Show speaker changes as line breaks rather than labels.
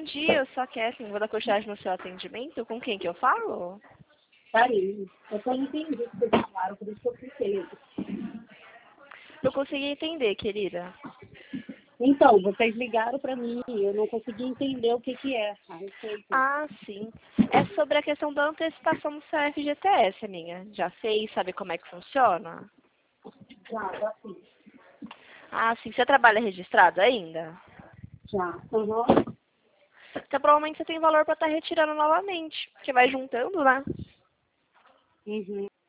entendi. Eu só quero, assim, vou dar continuidade no seu atendimento. Com quem que eu falo?
Karine, eu só entendi o que vocês falaram, por isso que eu fiquei.
Eu consegui entender, querida.
Então, vocês ligaram para mim e eu não consegui entender o que que é a respeito.
Ah, sim. É sobre a questão da antecipação do seu FGTS, minha. Já fez? Sabe como é que funciona?
Já fiz.
Ah, sim. Você trabalha registrado ainda?
Já. Uhum.
Então, provavelmente você tem valor para estar retirando novamente. Porque vai juntando, né?
Uhum.